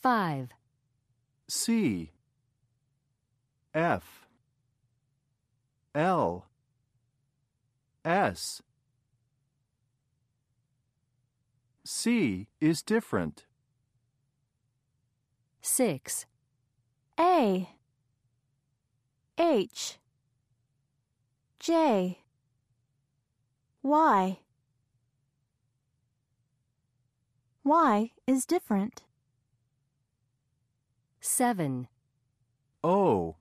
5. C, F, L, S. C is different. 6. A, H, J, Y. Y is different. 7. O,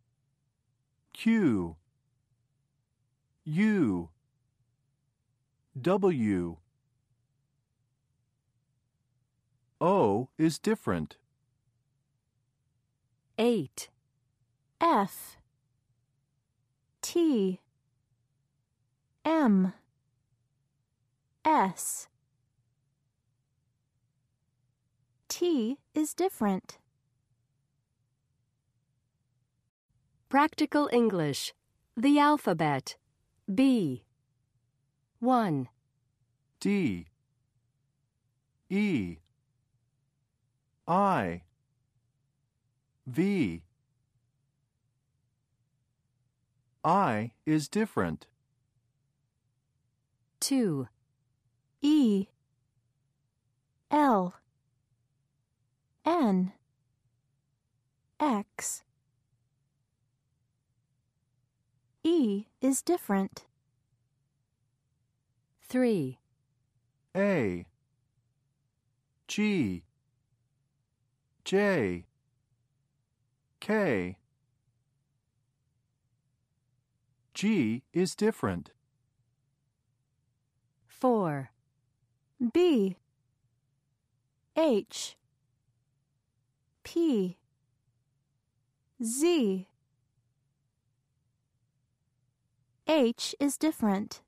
Q, U, W. O is different. 8. F, T, M, S. T is different. Practical English. The alphabet. B. 1. D, E, I, V. I is different. 2. E, L, N, X. E is different. 3. A, G, J, K. G is different. 4. B, H, P, Z. H is different.